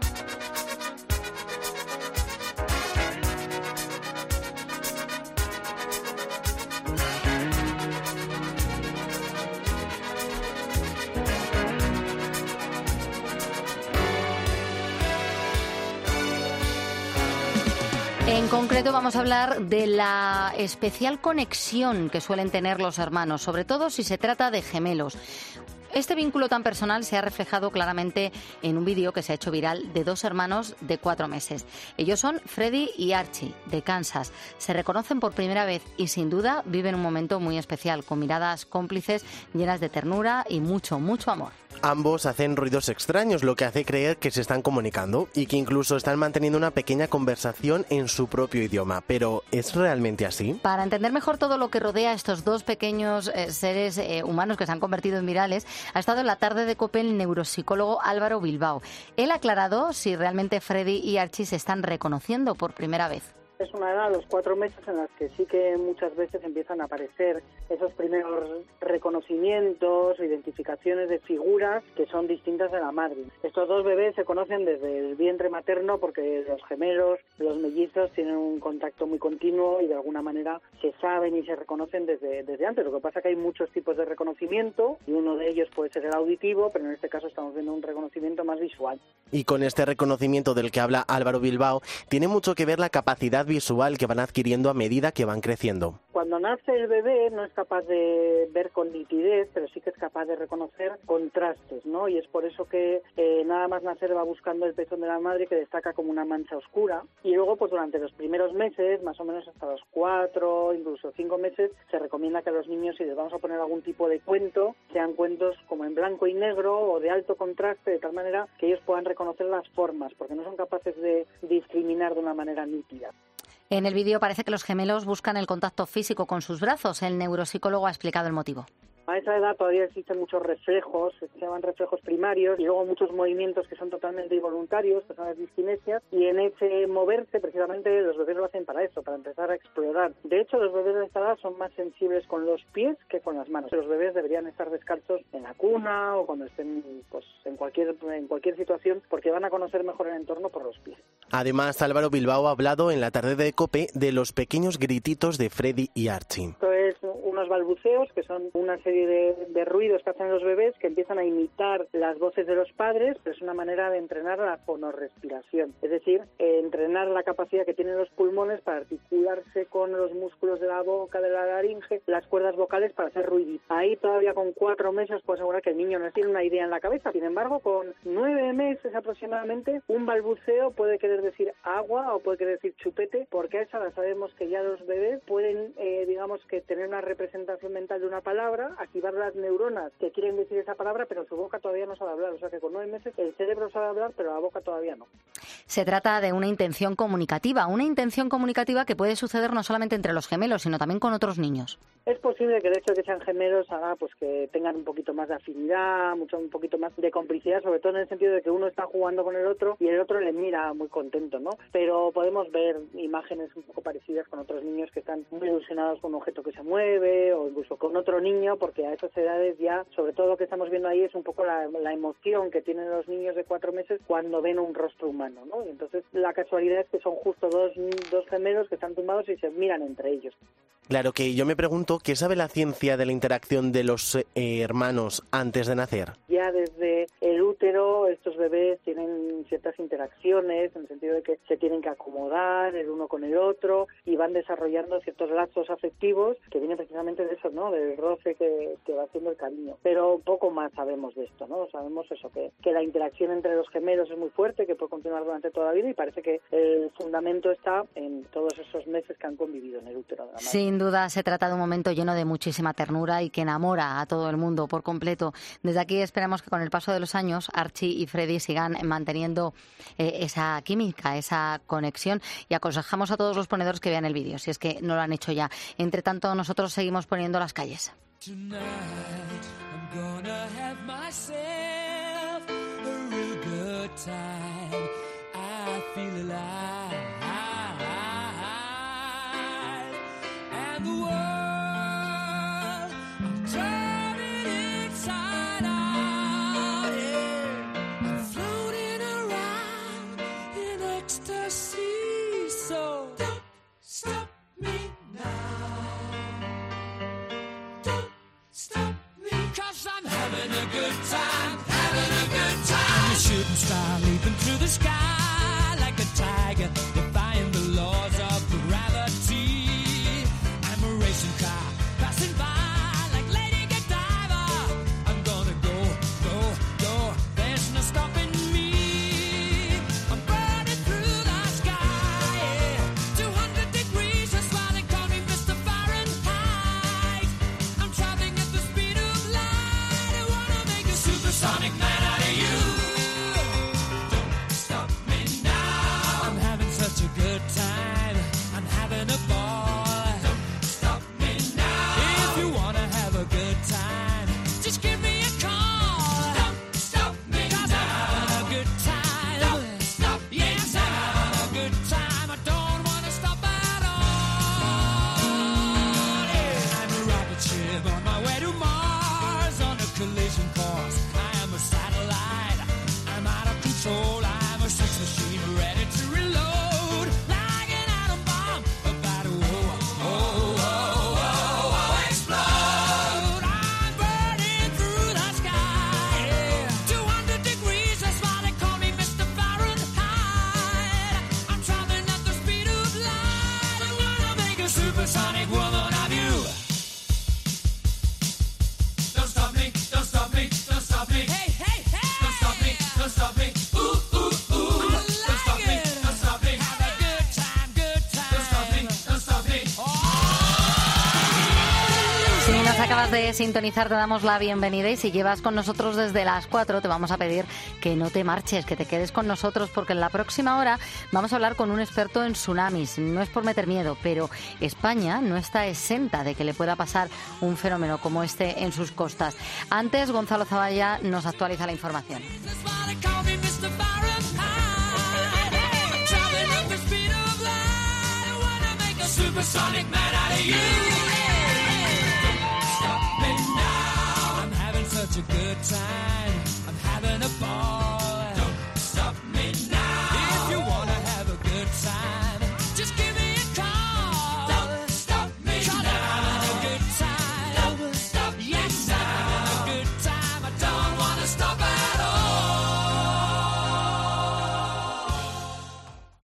En concreto vamos a hablar de la especial conexión que suelen tener los hermanos, sobre todo si se trata de gemelos. Este vínculo tan personal se ha reflejado claramente en un vídeo que se ha hecho viral de dos hermanos de cuatro meses. Ellos son Freddy y Archie, de Kansas. Se reconocen por primera vez y sin duda viven un momento muy especial, con miradas cómplices llenas de ternura y mucho, mucho amor. Ambos hacen ruidos extraños, lo que hace creer que se están comunicando y que incluso están manteniendo una pequeña conversación en su propio idioma. Pero, ¿es realmente así? Para entender mejor todo lo que rodea a estos dos pequeños eh, seres eh, humanos que se han convertido en virales, ha estado en la tarde de COPE el neuropsicólogo Álvaro Bilbao. Él ha aclarado si realmente Freddy y Archie se están reconociendo por primera vez. Es una edad, los cuatro meses, en las que sí que muchas veces empiezan a aparecer esos primeros reconocimientos o identificaciones de figuras que son distintas de la madre. Estos dos bebés se conocen desde el vientre materno porque los gemelos, los mellizos, tienen un contacto muy continuo y de alguna manera se saben y se reconocen desde, desde antes. Lo que pasa es que hay muchos tipos de reconocimiento y uno de ellos puede ser el auditivo, pero en este caso estamos viendo un reconocimiento más visual. Y con este reconocimiento del que habla Álvaro Bilbao, tiene mucho que ver la capacidad visual que van adquiriendo a medida que van creciendo. Cuando nace el bebé no es capaz de ver con nitidez, pero sí que es capaz de reconocer contrastes, ¿no? Y es por eso que eh, nada más nacer va buscando el pezón de la madre, que destaca como una mancha oscura. Y luego, pues durante los primeros meses, más o menos hasta los cuatro, incluso cinco meses, se recomienda que a los niños, si les vamos a poner algún tipo de cuento, sean cuentos como en blanco y negro o de alto contraste, de tal manera que ellos puedan reconocer las formas, porque no son capaces de discriminar de una manera nítida. En el vídeo parece que los gemelos buscan el contacto físico con sus brazos. El neuropsicólogo ha explicado el motivo. A esa edad todavía existen muchos reflejos, se llaman reflejos primarios, y luego muchos movimientos que son totalmente involuntarios, que son las diskinesias, y en ese moverse precisamente los bebés lo hacen para eso, para empezar a explorar. De hecho, los bebés de esta edad son más sensibles con los pies que con las manos. Los bebés deberían estar descalzos en la cuna o cuando estén pues en cualquier en cualquier situación, porque van a conocer mejor el entorno por los pies. Además, Álvaro Bilbao ha hablado en la tarde de COPE de los pequeños grititos de Freddy y Archie. Esto es unos balbuceos, que son una serie De, de ruidos que hacen los bebés que empiezan a imitar las voces de los padres, pero es una manera de entrenar la fonorrespiración, es decir, eh, entrenar la capacidad que tienen los pulmones para articularse con los músculos de la boca, de la laringe, las cuerdas vocales para hacer ruiditos. Ahí todavía con cuatro meses puedo asegurar que el niño no tiene una idea en la cabeza. Sin embargo, con nueve meses aproximadamente, un balbuceo puede querer decir agua o puede querer decir chupete, porque a esa hora sabemos que ya los bebés pueden, eh, digamos que tener una representación mental de una palabra, activar las neuronas que quieren decir esa palabra, pero su boca todavía no sabe hablar. O sea que con nueve meses el cerebro sabe hablar, pero la boca todavía no. Se trata de una intención comunicativa, una intención comunicativa que puede suceder no solamente entre los gemelos, sino también con otros niños. Es posible que el hecho de que sean gemelos haga pues que tengan un poquito más de afinidad, mucho un poquito más de complicidad, sobre todo en el sentido de que uno está jugando con el otro y el otro le mira muy contento, ¿no? Pero podemos ver imágenes un poco parecidas con otros niños que están muy ilusionados con un objeto que se mueve o incluso con otro niño, porque a esas edades ya, sobre todo lo que estamos viendo ahí es un poco la, la emoción que tienen los niños de cuatro meses cuando ven un rostro humano, ¿no? Y entonces la casualidad es que son justo dos, dos gemelos que están tumbados y se miran entre ellos. Claro, que yo me pregunto, ¿qué sabe la ciencia de la interacción de los eh, hermanos antes de nacer? Ya desde el útero estos bebés tienen ciertas interacciones en el sentido de que se tienen que acomodar el uno con el otro y van desarrollando ciertos lazos afectivos que vienen precisamente de eso, ¿no? Del roce que, que va haciendo el cariño. Pero poco más sabemos de esto, ¿no? Sabemos eso, que, que la interacción entre los gemelos es muy fuerte, que puede continuar durante toda la vida y parece que el fundamento está en todos esos meses que han convivido en el útero de la madre. Sin duda se trata de un momento lleno de muchísima ternura y que enamora a todo el mundo por completo. Desde aquí esperamos que con el paso de los años Archie y Freddy sigan manteniendo eh, esa química, esa conexión, y aconsejamos a todos los ponedores que vean el vídeo, si es que no lo han hecho ya. Entre tanto, nosotros seguimos poniendo las calles. Shooting star leaping through the sky like a tiger, defying the laws of gravity. I'm a racing car passing by like Lady Godiva. I'm gonna go, go, go. There's no stopping me. I'm burning through the sky, yeah. two hundred degrees, that's why they call me Mister Fahrenheit. I'm traveling at the speed of light. I wanna make a supersonic man out of you. Such a good time, I'm having a ball. Don't stop me now. If you wanna have a good time, just give me a call. Don't stop me now. I'm having a good time. Don't stop me yes, now. I'm having a good time. I don't wanna stop at all. Yeah. I'm a rocket ship on my way to Mars on a collision course. I am a satellite. I'm out of control. I'm a sex machine ready to reload. Supersonic woman of you. Don't stop me, don't stop me, don't stop me. Hey, hey, hey. Don't stop me, don't stop me. Ooh, ooh, ooh. I like don't stop it. me, don't stop me. Have a good time, good time. Don't stop me, don't stop me. Si nos acabas de sintonizar, te damos la bienvenida, y si llevas con nosotros desde las cuatro, te vamos a pedir que no te marches, que te quedes con nosotros, porque en la próxima hora vamos a hablar con un experto en tsunamis. No es por meter miedo, pero España no está exenta de que le pueda pasar un fenómeno como este en sus costas. Antes, Gonzalo Zavalla nos actualiza la información. Supersonic man out of you.